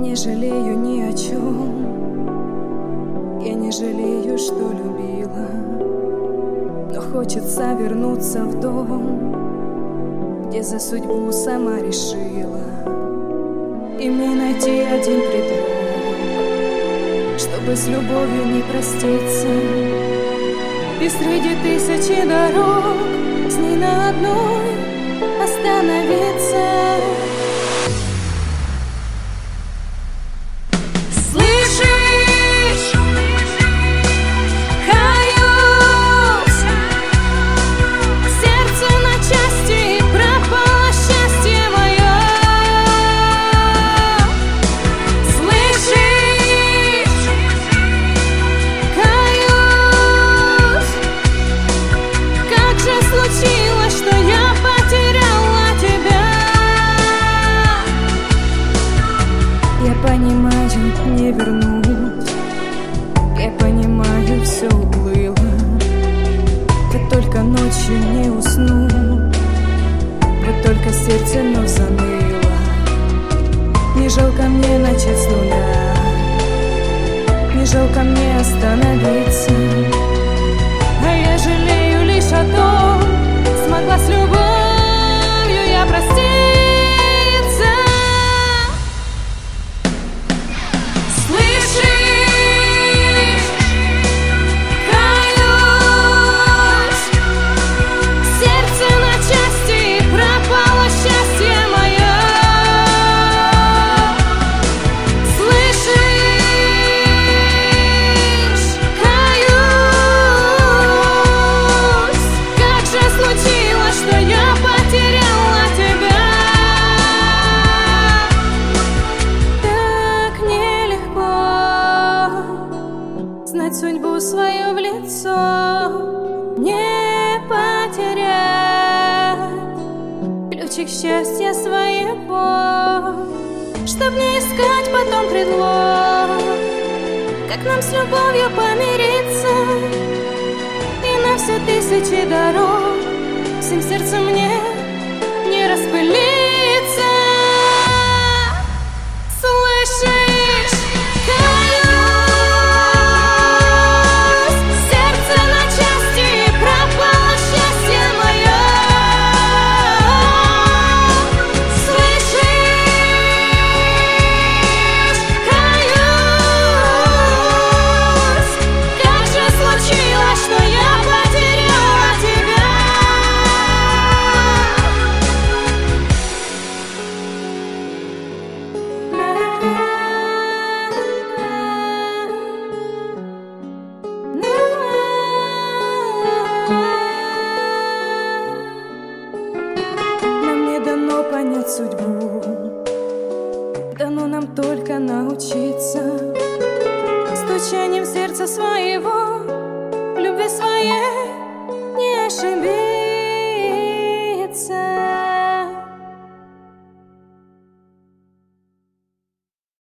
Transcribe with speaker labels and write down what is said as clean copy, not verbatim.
Speaker 1: не жалею ни о чем. Я не жалею, что любила, но хочется вернуться в дом, где за судьбу сама решила, и мне найти один предлог, чтобы с любовью не проститься. И среди тысячи дорог с ней на одной остановиться. Не вернуть, я понимаю, все уплыло. Вот только ночью не усну, вот только сердце вновь заныло. Не жалко мне начать с нуля, не жалко мне остановиться. А я жалею лишь о том, смогла с любовью я проститься. Знать судьбу свою в лицо, не потерять ключик счастья своего, чтоб не искать потом предлог, как нам с любовью помириться. И на все тысячи дорог всем сердцем мне не распылиться. Слышишь? Понять судьбу дано нам только научиться стучанием сердца своего в любви своей не ошибиться.